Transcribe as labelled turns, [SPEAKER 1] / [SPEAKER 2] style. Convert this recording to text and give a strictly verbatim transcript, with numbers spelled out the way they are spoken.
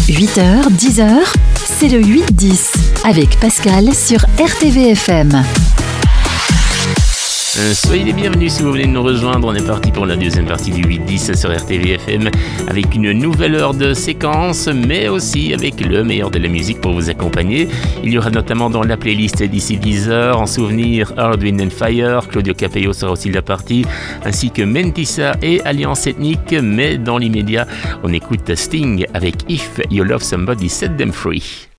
[SPEAKER 1] huit heures, dix heures, c'est le huit dix avec Pascal sur R T V F M.
[SPEAKER 2] Euh, soyez les bienvenus si vous venez de nous rejoindre. On est parti pour la deuxième partie du huit dix sur R T V F M avec une nouvelle heure de séquence, mais aussi avec le meilleur de la musique pour vous accompagner. Il y aura notamment dans la playlist d'ici dix heures, en souvenir, Earth, Wind and Fire. Claudio Capello sera aussi de la partie, ainsi que Mentissa et Alliance Ethnique. Mais dans l'immédiat, on écoute Sting avec If You Love Somebody, Set Them Free.